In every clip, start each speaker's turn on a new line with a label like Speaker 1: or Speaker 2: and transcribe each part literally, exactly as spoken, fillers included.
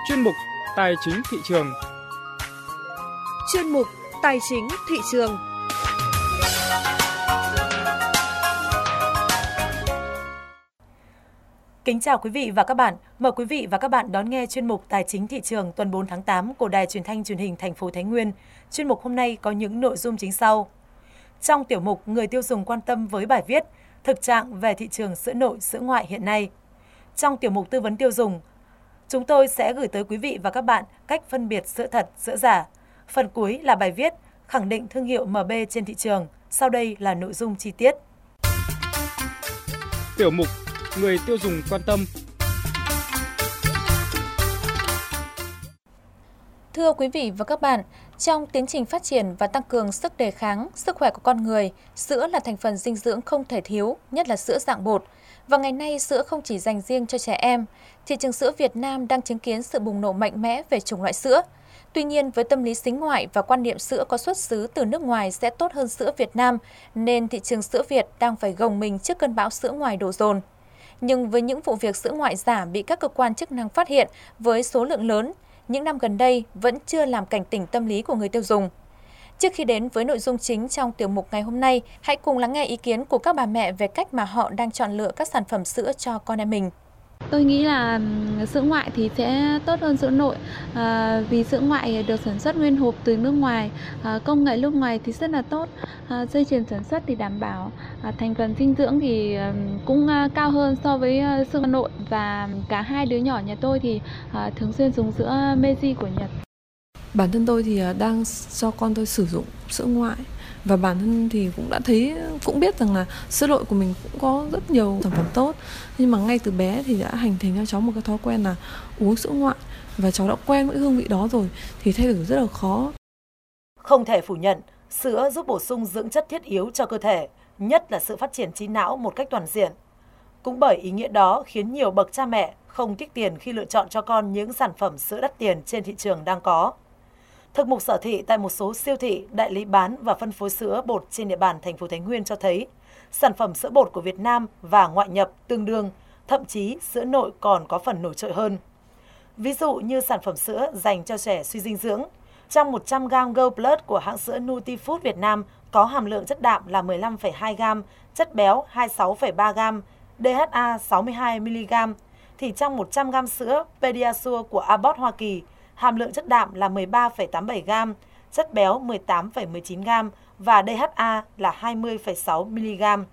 Speaker 1: chuyên mục Tài chính thị trường.
Speaker 2: Chuyên mục Tài chính thị trường.
Speaker 3: Kính chào quý vị và các bạn. Mời quý vị và các bạn đón nghe chuyên mục Tài chính thị trường tuần bốn tháng tám của Đài Truyền thanh Truyền hình thành phố Thái Nguyên. Chuyên mục hôm nay có những nội dung chính sau. Trong tiểu mục Người tiêu dùng quan tâm với bài viết Thực trạng về thị trường sữa nội, sữa ngoại hiện nay. Trong tiểu mục Tư vấn tiêu dùng, chúng tôi sẽ gửi tới quý vị và các bạn cách phân biệt sữa thật, sữa giả. Phần cuối là bài viết khẳng định thương hiệu em bê trên thị trường. Sau đây là nội dung chi tiết.
Speaker 1: Tiểu mục Người tiêu dùng quan tâm.
Speaker 4: Thưa quý vị và các bạn, trong tiến trình phát triển và tăng cường sức đề kháng, sức khỏe của con người, sữa là thành phần dinh dưỡng không thể thiếu, nhất là sữa dạng bột. Và ngày nay, sữa không chỉ dành riêng cho trẻ em. Thị trường sữa Việt Nam đang chứng kiến sự bùng nổ mạnh mẽ về chủng loại sữa. Tuy nhiên, với tâm lý sính ngoại và quan niệm sữa có xuất xứ từ nước ngoài sẽ tốt hơn sữa Việt Nam, nên thị trường sữa Việt đang phải gồng mình trước cơn bão sữa ngoài đổ dồn. Nhưng với những vụ việc sữa ngoại giả bị các cơ quan chức năng phát hiện với số lượng lớn, những năm gần đây vẫn chưa làm cảnh tỉnh tâm lý của người tiêu dùng. Trước khi đến với nội dung chính trong tiểu mục ngày hôm nay, hãy cùng lắng nghe ý kiến của các bà mẹ về cách mà họ đang chọn lựa các sản phẩm sữa cho con em mình.
Speaker 5: Tôi nghĩ là sữa ngoại thì sẽ tốt hơn sữa nội à, vì sữa ngoại được sản xuất nguyên hộp từ nước ngoài, à, công nghệ nước ngoài thì rất là tốt, à, dây chuyền sản xuất thì đảm bảo, à, thành phần dinh dưỡng thì cũng à, cao hơn so với à, sữa nội, và cả hai đứa nhỏ nhà tôi thì à, thường xuyên dùng sữa Meiji của Nhật.
Speaker 6: Bản thân tôi thì đang cho con tôi sử dụng sữa ngoại. Và bản thân thì cũng đã thấy, cũng biết rằng là sữa nội của mình cũng có rất nhiều sản phẩm tốt. Nhưng mà ngay từ bé thì đã hình thành cho cháu một cái thói quen là uống sữa ngoại. Và cháu đã quen với hương vị đó rồi thì thay đổi rất là khó.
Speaker 3: Không thể phủ nhận, sữa giúp bổ sung dưỡng chất thiết yếu cho cơ thể, nhất là sự phát triển trí não một cách toàn diện. Cũng bởi ý nghĩa đó khiến nhiều bậc cha mẹ không tiếc tiền khi lựa chọn cho con những sản phẩm sữa đắt tiền trên thị trường đang có. Thực mục sở thị tại một số siêu thị, đại lý bán và phân phối sữa bột trên địa bàn thành phố Thái Nguyên cho thấy, sản phẩm sữa bột của Việt Nam và ngoại nhập tương đương, thậm chí sữa nội còn có phần nổi trội hơn. Ví dụ như sản phẩm sữa dành cho trẻ suy dinh dưỡng, trong một trăm gam Go Plus của hãng sữa Nutifood Việt Nam có hàm lượng chất đạm là mười lăm phẩy hai gam, chất béo hai mươi sáu phẩy ba gam, đê hát a sáu mươi hai mi-li-gam, thì trong một trăm gam sữa Pediasure của Abbott Hoa Kỳ, hàm lượng chất đạm là mười ba phẩy tám mươi bảy gam, chất béo mười tám phẩy mười chín gam và đê hát a là hai mươi phẩy sáu mi-li-gam.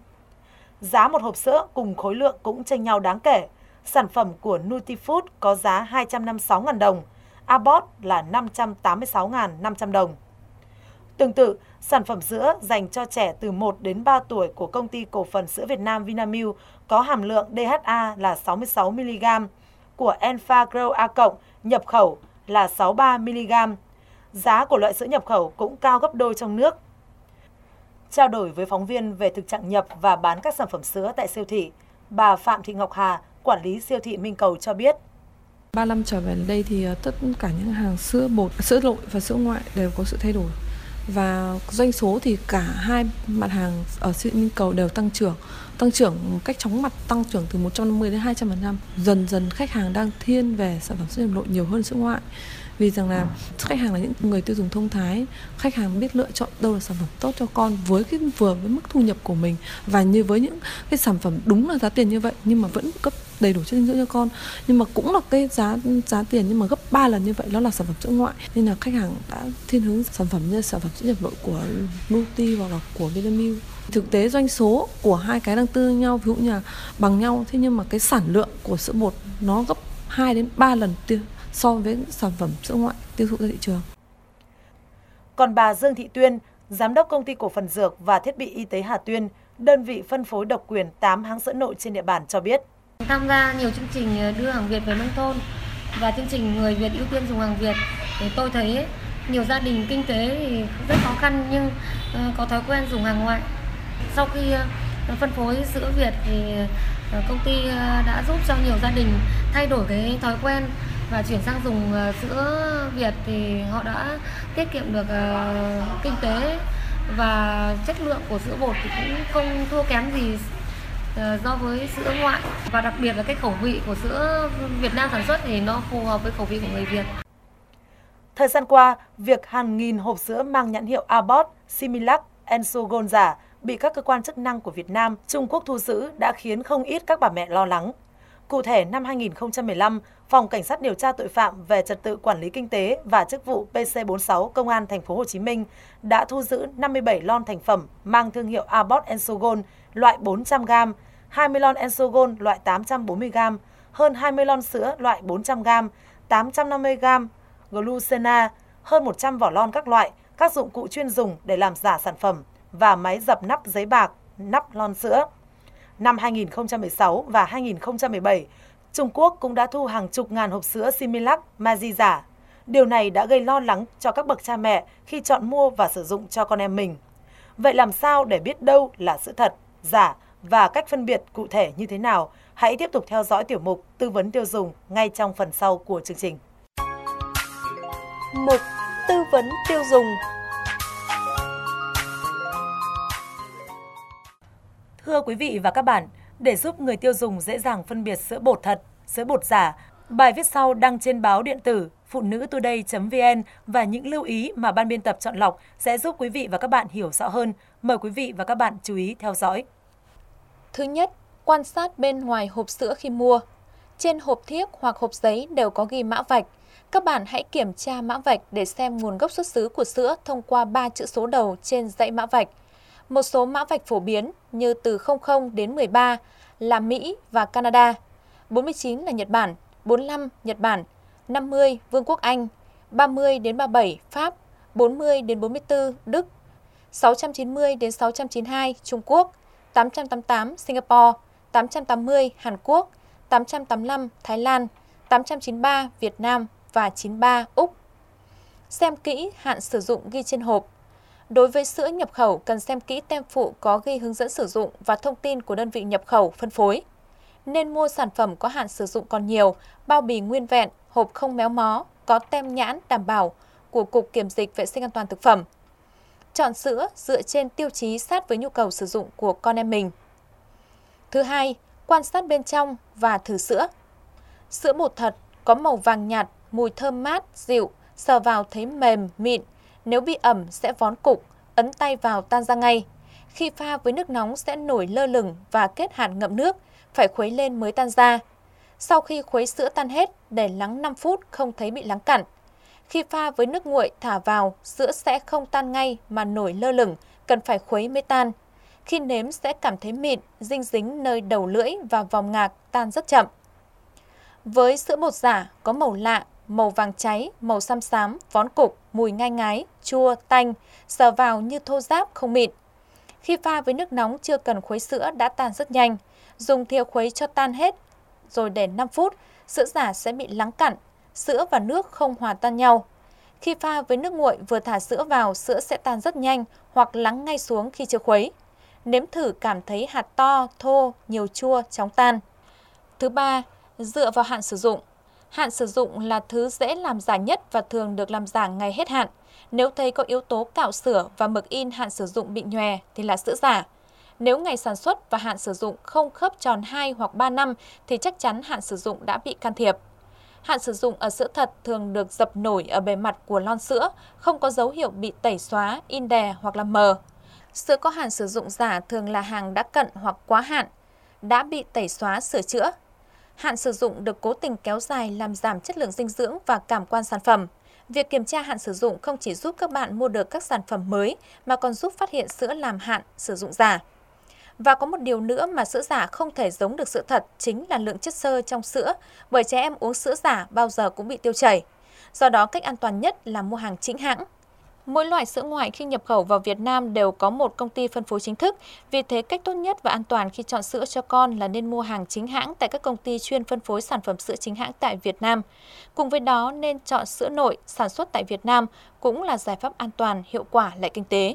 Speaker 3: Giá một hộp sữa cùng khối lượng cũng chênh nhau đáng kể. Sản phẩm của Nutifood có giá hai trăm năm mươi sáu nghìn đồng, Abbott là năm trăm tám mươi sáu nghìn năm trăm đồng. Tương tự, sản phẩm sữa dành cho trẻ từ một đến ba tuổi của công ty cổ phần sữa Việt Nam Vinamilk có hàm lượng đê hát a là sáu mươi sáu mi-li-gam, của Enfagrow A cộng nhập khẩu là sáu mươi ba mi-li-gam. Giá của loại sữa nhập khẩu cũng cao gấp đôi trong nước. Trao đổi với phóng viên về thực trạng nhập và bán các sản phẩm sữa tại siêu thị, bà Phạm Thị Ngọc Hà, quản lý siêu thị Minh Cầu cho biết.
Speaker 6: ba năm trở về đây thì tất cả những hàng sữa bột, sữa nội và sữa ngoại đều có sự thay đổi. Và doanh số thì cả hai mặt hàng ở siêu thị Minh Cầu đều tăng trưởng. Tăng trưởng một cách chóng mặt, tăng trưởng từ một trăm năm mươi đến hai trăm phần trăm. Dần dần khách hàng đang thiên về sản phẩm sữa nội nhiều hơn sữa ngoại. Vì rằng là khách hàng là những người tiêu dùng thông thái, khách hàng biết lựa chọn đâu là sản phẩm tốt cho con với cái vừa với mức thu nhập của mình, và như với những cái sản phẩm đúng là giá tiền như vậy nhưng mà vẫn cấp đầy đủ chất dinh dưỡng cho con, nhưng mà cũng là cái giá giá tiền nhưng mà gấp ba lần như vậy, đó là sản phẩm sữa ngoại. Nên là khách hàng đã thiên hướng sản phẩm như sản phẩm sữa nhập nội của Nuti hoặc là của Vinamilk. Thực tế doanh số của hai cái đang tương nhau, ví dụ như là bằng nhau, thế nhưng mà cái sản lượng của sữa bột nó gấp hai đến ba lần tiêu so với sản phẩm sữa ngoại tiêu thụ ra thị trường.
Speaker 3: Còn bà Dương Thị Tuyên, giám đốc công ty cổ phần dược và thiết bị y tế Hà Tuyên, đơn vị phân phối độc quyền tám hãng sữa nội trên địa bàn cho biết.
Speaker 7: Tham gia nhiều chương trình đưa hàng Việt về nông thôn và chương trình Người Việt ưu tiên dùng hàng Việt, thì tôi thấy nhiều gia đình kinh tế thì rất khó khăn nhưng có thói quen dùng hàng ngoại. Sau khi phân phối sữa Việt thì công ty đã giúp cho nhiều gia đình thay đổi cái thói quen và chuyển sang dùng sữa Việt, thì họ đã tiết kiệm được kinh tế và chất lượng của sữa bột thì cũng không thua kém gì do với sữa ngoại, và đặc biệt là cái khẩu vị của sữa Việt Nam sản xuất thì nó phù hợp với khẩu vị của người Việt.
Speaker 3: Thời gian qua, việc hàng nghìn hộp sữa mang nhãn hiệu Abbott, Similac, Ensogon giả bị các cơ quan chức năng của Việt Nam, Trung Quốc thu giữ đã khiến không ít các bà mẹ lo lắng. Cụ thể, năm hai nghìn không trăm mười lăm, Phòng Cảnh sát điều tra tội phạm về trật tự quản lý kinh tế và chức vụ P C bốn mươi sáu Công an Thành phố Hồ Chí Minh đã thu giữ năm mươi bảy lon thành phẩm mang thương hiệu Abbott Ensogon loại bốn trăm gam, hai mươi lon Ensogon loại tám trăm bốn mươi gam, hơn hai mươi lon sữa loại bốn trăm gam, tám trăm năm mươi gam Glucena, hơn một trăm vỏ lon các loại, các dụng cụ chuyên dùng để làm giả sản phẩm và máy dập nắp giấy bạc, nắp lon sữa. Năm hai nghìn không trăm mười sáu và hai nghìn không trăm mười bảy, Trung Quốc cũng đã thu hàng chục ngàn hộp sữa Similac, Maggi giả. Điều này đã gây lo lắng cho các bậc cha mẹ khi chọn mua và sử dụng cho con em mình. Vậy làm sao để biết đâu là sữa thật, giả và cách phân biệt cụ thể như thế nào? Hãy tiếp tục theo dõi tiểu mục Tư vấn tiêu dùng ngay trong phần sau của chương trình.
Speaker 2: Mục Tư vấn tiêu dùng.
Speaker 3: Thưa quý vị và các bạn, để giúp người tiêu dùng dễ dàng phân biệt sữa bột thật, sữa bột giả, bài viết sau đăng trên báo điện tử phụ nữ today chấm vn và những lưu ý mà ban biên tập chọn lọc sẽ giúp quý vị và các bạn hiểu rõ hơn. Mời quý vị và các bạn chú ý theo dõi.
Speaker 4: Thứ nhất, quan sát bên ngoài hộp sữa khi mua. Trên hộp thiếc hoặc hộp giấy đều có ghi mã vạch. Các bạn hãy kiểm tra mã vạch để xem nguồn gốc xuất xứ của sữa thông qua ba chữ số đầu trên dãy mã vạch. Một số mã vạch phổ biến như từ không không đến mười ba là Mỹ và Canada, bốn mươi chín là Nhật Bản, bốn mươi lăm Nhật Bản, năm mươi Vương quốc Anh, ba mươi đến ba mươi bảy Pháp, bốn mươi đến bốn mươi tư Đức, sáu trăm chín mươi đến sáu trăm chín mươi hai Trung Quốc, tám trăm tám mươi tám Singapore, tám trăm tám mươi Hàn Quốc, tám trăm tám mươi lăm Thái Lan, tám trăm chín mươi ba Việt Nam và chín mươi ba Úc. Xem kỹ hạn sử dụng ghi trên hộp. Đối với sữa nhập khẩu, cần xem kỹ tem phụ có ghi hướng dẫn sử dụng và thông tin của đơn vị nhập khẩu, phân phối. Nên mua sản phẩm có hạn sử dụng còn nhiều, bao bì nguyên vẹn, hộp không méo mó, có tem nhãn đảm bảo của Cục Kiểm dịch Vệ sinh An toàn Thực phẩm. Chọn sữa dựa trên tiêu chí sát với nhu cầu sử dụng của con em mình. Thứ hai, quan sát bên trong và thử sữa. Sữa bột thật có màu vàng nhạt, mùi thơm mát, dịu, sờ vào thấy mềm, mịn. Nếu bị ẩm sẽ vón cục, ấn tay vào tan ra ngay. Khi pha với nước nóng sẽ nổi lơ lửng và kết hạt ngậm nước, phải khuấy lên mới tan ra. Sau khi khuấy sữa tan hết, để lắng năm phút không thấy bị lắng cặn. Khi pha với nước nguội thả vào, sữa sẽ không tan ngay mà nổi lơ lửng, cần phải khuấy mới tan. Khi nếm sẽ cảm thấy mịn, dinh dính nơi đầu lưỡi và vòng ngạc, tan rất chậm. Với sữa bột giả có màu lạ, màu vàng cháy, màu xám xám, vón cục, mùi ngai ngái, chua, tanh, sờ vào như thô ráp không mịn. Khi pha với nước nóng chưa cần khuấy sữa đã tan rất nhanh. Dùng thìa khuấy cho tan hết, rồi để năm phút, sữa giả sẽ bị lắng cặn, sữa và nước không hòa tan nhau. Khi pha với nước nguội vừa thả sữa vào, sữa sẽ tan rất nhanh hoặc lắng ngay xuống khi chưa khuấy. Nếm thử cảm thấy hạt to, thô, nhiều chua, chóng tan. Thứ ba, dựa vào hạn sử dụng. Hạn sử dụng là thứ dễ làm giả nhất và thường được làm giả ngày hết hạn. Nếu thấy có yếu tố cạo sửa và mực in hạn sử dụng bị nhòe thì là sữa giả. Nếu ngày sản xuất và hạn sử dụng không khớp tròn hai hoặc ba năm thì chắc chắn hạn sử dụng đã bị can thiệp. Hạn sử dụng ở sữa thật thường được dập nổi ở bề mặt của lon sữa, không có dấu hiệu bị tẩy xóa, in đè hoặc là mờ. Sữa có hạn sử dụng giả thường là hàng đã cận hoặc quá hạn, đã bị tẩy xóa, sửa chữa. Hạn sử dụng được cố tình kéo dài làm giảm chất lượng dinh dưỡng và cảm quan sản phẩm. Việc kiểm tra hạn sử dụng không chỉ giúp các bạn mua được các sản phẩm mới mà còn giúp phát hiện sữa làm hạn sử dụng giả. Và có một điều nữa mà sữa giả không thể giống được sữa thật chính là lượng chất xơ trong sữa, bởi trẻ em uống sữa giả bao giờ cũng bị tiêu chảy. Do đó cách an toàn nhất là mua hàng chính hãng. Mỗi loại sữa ngoại khi nhập khẩu vào Việt Nam đều có một công ty phân phối chính thức, vì thế cách tốt nhất và an toàn khi chọn sữa cho con là nên mua hàng chính hãng tại các công ty chuyên phân phối sản phẩm sữa chính hãng tại Việt Nam. Cùng với đó nên chọn sữa nội sản xuất tại Việt Nam cũng là giải pháp an toàn, hiệu quả lại kinh tế.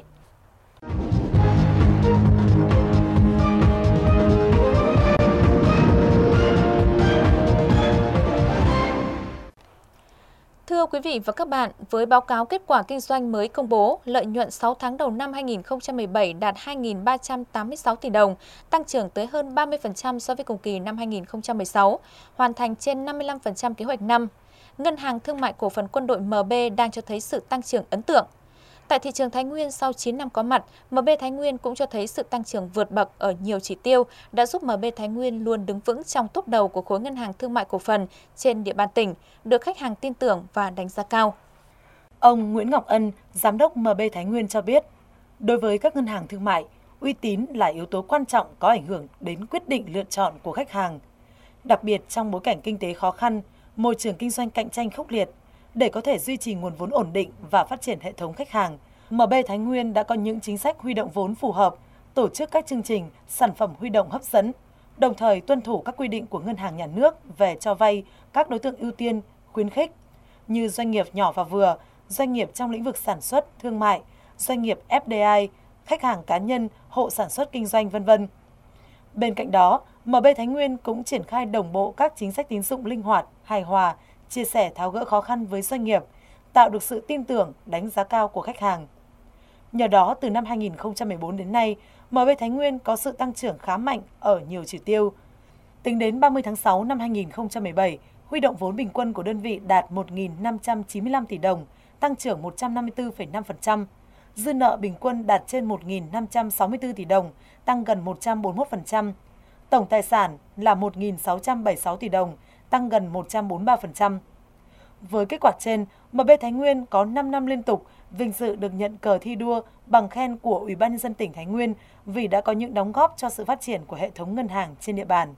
Speaker 4: Thưa quý vị và các bạn, với báo cáo kết quả kinh doanh mới công bố, lợi nhuận sáu tháng đầu năm hai nghìn không trăm mười bảy đạt hai nghìn ba trăm tám mươi sáu tỷ đồng, tăng trưởng tới hơn ba mươi phần trăm so với cùng kỳ năm hai nghìn không trăm mười sáu, hoàn thành trên năm mươi lăm phần trăm kế hoạch năm. Ngân hàng Thương mại Cổ phần Quân đội em bê đang cho thấy sự tăng trưởng ấn tượng. Tại thị trường Thái Nguyên sau chín năm có mặt, em bê Thái Nguyên cũng cho thấy sự tăng trưởng vượt bậc ở nhiều chỉ tiêu, đã giúp em bê Thái Nguyên luôn đứng vững trong top đầu của khối ngân hàng thương mại cổ phần trên địa bàn tỉnh, được khách hàng tin tưởng và đánh giá cao.
Speaker 3: Ông Nguyễn Ngọc Ân, Giám đốc em bê Thái Nguyên cho biết, đối với các ngân hàng thương mại, uy tín là yếu tố quan trọng có ảnh hưởng đến quyết định lựa chọn của khách hàng. Đặc biệt trong bối cảnh kinh tế khó khăn, môi trường kinh doanh cạnh tranh khốc liệt, để có thể duy trì nguồn vốn ổn định và phát triển hệ thống khách hàng, em bê Thái Nguyên đã có những chính sách huy động vốn phù hợp, tổ chức các chương trình, sản phẩm huy động hấp dẫn, đồng thời tuân thủ các quy định của Ngân hàng Nhà nước về cho vay các đối tượng ưu tiên, khuyến khích như doanh nghiệp nhỏ và vừa, doanh nghiệp trong lĩnh vực sản xuất, thương mại, doanh nghiệp ép đê i, khách hàng cá nhân, hộ sản xuất kinh doanh, vân vân. Bên cạnh đó, em bê Thái Nguyên cũng triển khai đồng bộ các chính sách tín dụng linh hoạt, hài hòa, chia sẻ tháo gỡ khó khăn với doanh nghiệp, tạo được sự tin tưởng, đánh giá cao của khách hàng. Nhờ đó, từ năm hai nghìn không trăm mười bốn đến nay, em bê Thái Nguyên có sự tăng trưởng khá mạnh ở nhiều chỉ tiêu. Tính đến ba mươi tháng sáu năm hai nghìn không trăm mười bảy, huy động vốn bình quân của đơn vị đạt một nghìn năm trăm chín mươi lăm tỷ đồng, tăng trưởng một trăm năm mươi tư phẩy năm phần trăm. Dư nợ bình quân đạt trên một nghìn năm trăm sáu mươi tư tỷ đồng, tăng gần một trăm bốn mươi mốt phần trăm. Tổng tài sản là một nghìn sáu trăm bảy mươi sáu tỷ đồng, tăng gần một trăm bốn mươi ba phần trăm. Với kết quả trên, em bê Thái Nguyên có năm năm liên tục vinh dự được nhận cờ thi đua bằng khen của Ủy ban nhân dân tỉnh Thái Nguyên vì đã có những đóng góp cho sự phát triển của hệ thống ngân hàng trên địa bàn.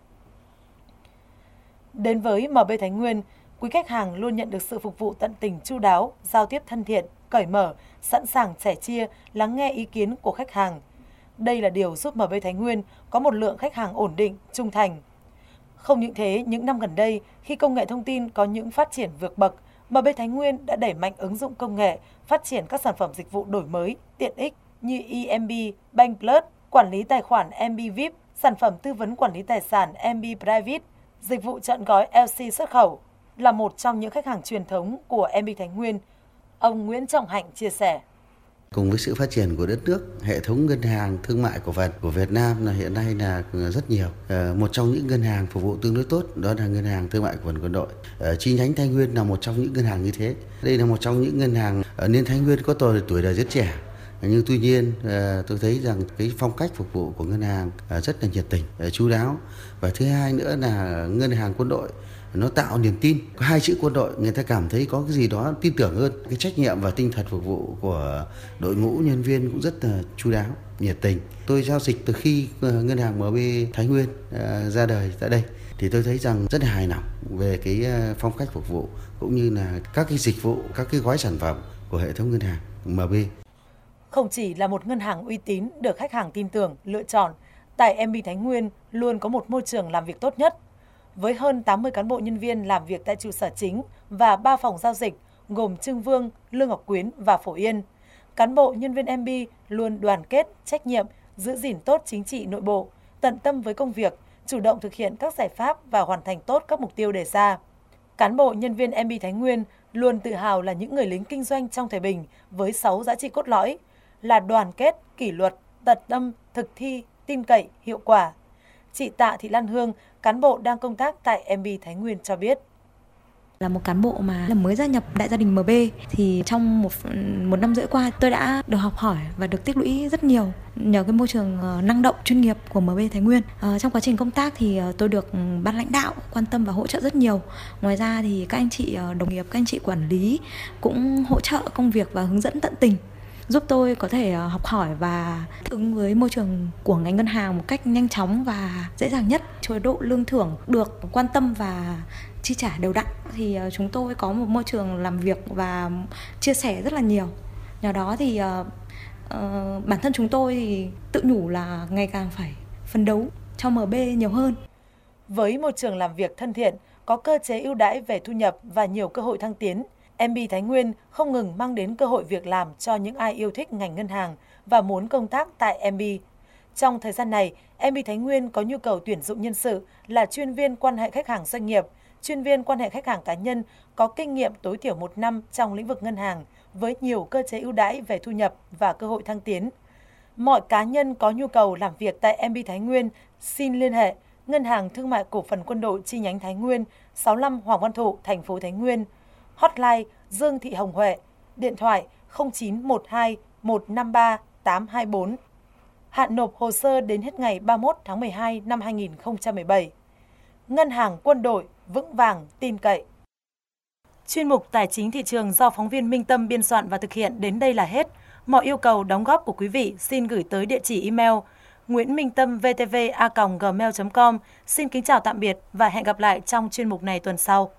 Speaker 3: Đến với em bê Thái Nguyên, quý khách hàng luôn nhận được sự phục vụ tận tình chu đáo, giao tiếp thân thiện, cởi mở, sẵn sàng sẻ chia, lắng nghe ý kiến của khách hàng. Đây là điều giúp em bê Thái Nguyên có một lượng khách hàng ổn định, trung thành. Không những thế, những năm gần đây, khi công nghệ thông tin có những phát triển vượt bậc, em bê Thái Nguyên đã đẩy mạnh ứng dụng công nghệ, phát triển các sản phẩm dịch vụ đổi mới, tiện ích như e em bê Bank Plus, quản lý tài khoản em bê vê i pê, sản phẩm tư vấn quản lý tài sản em bê Private, dịch vụ trọn gói lờ xê xuất khẩu, là một trong những khách hàng truyền thống của em bê Thái Nguyên. Ông Nguyễn Trọng Hạnh chia sẻ.
Speaker 8: Cùng với sự phát triển của đất nước, hệ thống ngân hàng thương mại cổ phần của Việt Nam là hiện nay là rất nhiều. Một trong những ngân hàng phục vụ tương đối tốt đó là ngân hàng thương mại cổ phần Quân đội. Chi nhánh Thái Nguyên là một trong những ngân hàng như thế. Đây là một trong những ngân hàng nên Thái Nguyên có tuổi tuổi đời rất trẻ. Nhưng tuy nhiên tôi thấy rằng cái phong cách phục vụ của ngân hàng rất là nhiệt tình, chu đáo. Và thứ hai nữa là ngân hàng Quân đội nó tạo niềm tin. Có hai chữ quân đội, người ta cảm thấy có cái gì đó tin tưởng hơn. Cái trách nhiệm và tinh thần phục vụ của đội ngũ nhân viên cũng rất là chu đáo, nhiệt tình. Tôi giao dịch từ khi ngân hàng em bê Thái Nguyên ra đời tại đây thì tôi thấy rằng rất là hài lòng về cái phong cách phục vụ cũng như là các cái dịch vụ, các cái gói sản phẩm của hệ thống ngân hàng em bê.
Speaker 3: Không chỉ là một ngân hàng uy tín được khách hàng tin tưởng, lựa chọn, tại em bê Thái Nguyên luôn có một môi trường làm việc tốt nhất. Với hơn tám mươi cán bộ nhân viên làm việc tại trụ sở chính và ba phòng giao dịch gồm Trưng Vương, Lương Ngọc Quyến và Phổ Yên, cán bộ nhân viên em bê luôn đoàn kết, trách nhiệm, giữ gìn tốt chính trị nội bộ, tận tâm với công việc, chủ động thực hiện các giải pháp và hoàn thành tốt các mục tiêu đề ra. Cán bộ nhân viên em bê Thái Nguyên luôn tự hào là những người lính kinh doanh trong thời bình với sáu giá trị cốt lõi là đoàn kết, kỷ luật, tận tâm, thực thi, tin cậy, hiệu quả. Chị Tạ Thị Lan Hương, cán bộ đang công tác tại em bê Thái Nguyên cho biết.
Speaker 9: Là một cán bộ mà là mới gia nhập đại gia đình em bê thì trong một, một năm rưỡi qua tôi đã được học hỏi và được tích lũy rất nhiều nhờ cái môi trường năng động, chuyên nghiệp của em bê Thái Nguyên. À, trong quá trình công tác thì tôi được ban lãnh đạo quan tâm và hỗ trợ rất nhiều. Ngoài ra thì các anh chị đồng nghiệp, các anh chị quản lý cũng hỗ trợ công việc và hướng dẫn tận tình, giúp tôi có thể học hỏi và thích ứng với môi trường của ngành ngân hàng một cách nhanh chóng và dễ dàng nhất. Chế độ lương thưởng được quan tâm và chi trả đều đặn thì chúng tôi có một môi trường làm việc và chia sẻ rất là nhiều. Nhờ đó thì uh, uh, bản thân chúng tôi thì tự nhủ là ngày càng phải phấn đấu cho em bê nhiều hơn.
Speaker 3: Với môi trường làm việc thân thiện, có cơ chế ưu đãi về thu nhập và nhiều cơ hội thăng tiến, em bê Thái Nguyên không ngừng mang đến cơ hội việc làm cho những ai yêu thích ngành ngân hàng và muốn công tác tại em bê. Trong thời gian này, em bê Thái Nguyên có nhu cầu tuyển dụng nhân sự là chuyên viên quan hệ khách hàng doanh nghiệp, chuyên viên quan hệ khách hàng cá nhân có kinh nghiệm tối thiểu một năm trong lĩnh vực ngân hàng với nhiều cơ chế ưu đãi về thu nhập và cơ hội thăng tiến. Mọi cá nhân có nhu cầu làm việc tại em bê Thái Nguyên xin liên hệ Ngân hàng Thương mại Cổ phần Quân đội chi nhánh Thái Nguyên, sáu mươi lăm Hoàng Văn Thụ, thành phố Thái Nguyên. Hotline Dương Thị Hồng Huệ, điện thoại không chín một hai một năm ba tám hai bốn. Hạn nộp hồ sơ đến hết ngày ba mươi mốt tháng mười hai năm hai nghìn không trăm mười bảy. Ngân hàng Quân đội vững vàng, tin cậy. Chuyên mục Tài chính thị trường do phóng viên Minh Tâm biên soạn và thực hiện đến đây là hết. Mọi yêu cầu đóng góp của quý vị xin gửi tới địa chỉ email nguyễn minh tâm v t v a còng gmail chấm com. Xin kính chào tạm biệt và hẹn gặp lại trong chuyên mục này tuần sau.